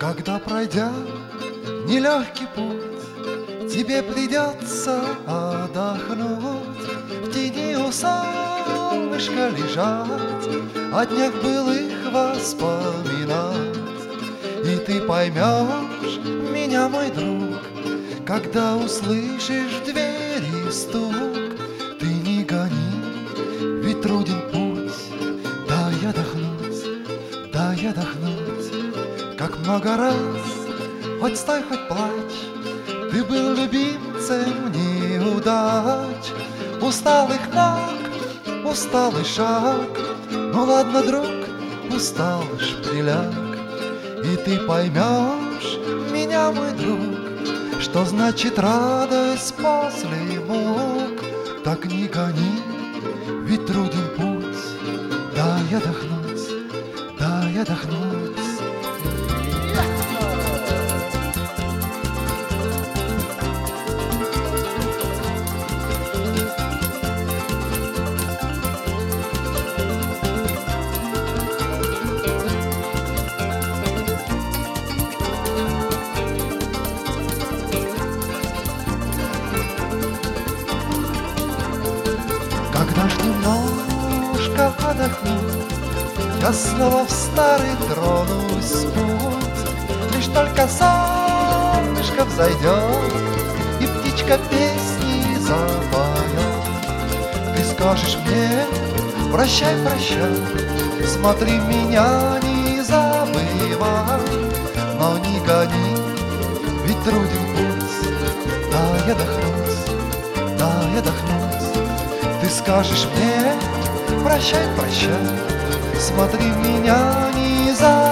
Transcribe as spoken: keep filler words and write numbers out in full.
Когда пройдя нелегкий путь, тебе придется отдохнуть, в тени у солнышка лежать, о днях былых воспоминать. И ты поймешь меня, мой друг, когда услышишь в двери стук. Ты не гони, ведь труден путь, дай отдохнуть, дай отдохнуть. Как много раз, хоть стой, хоть плачь, ты был любимцем неудач. Усталых ног, усталый шаг, ну ладно, друг, усталыш, приляг. И ты поймешь меня, мой друг, что значит радость после мук. Так не гони, ведь труден путь, дай отдохнуть, дай отдохнуть. Когда ж немножко отдохну, я снова в старый тронусь путь. Лишь только солнышко взойдет и птичка песни запоет. Ты скажешь мне прощай, прощай, смотри, меня не забывай. Но не гони, ведь труден путь, дай отдохнуть, дай отдохнуть. Ты скажешь мне прощай, прощай, смотри, меня не забывай.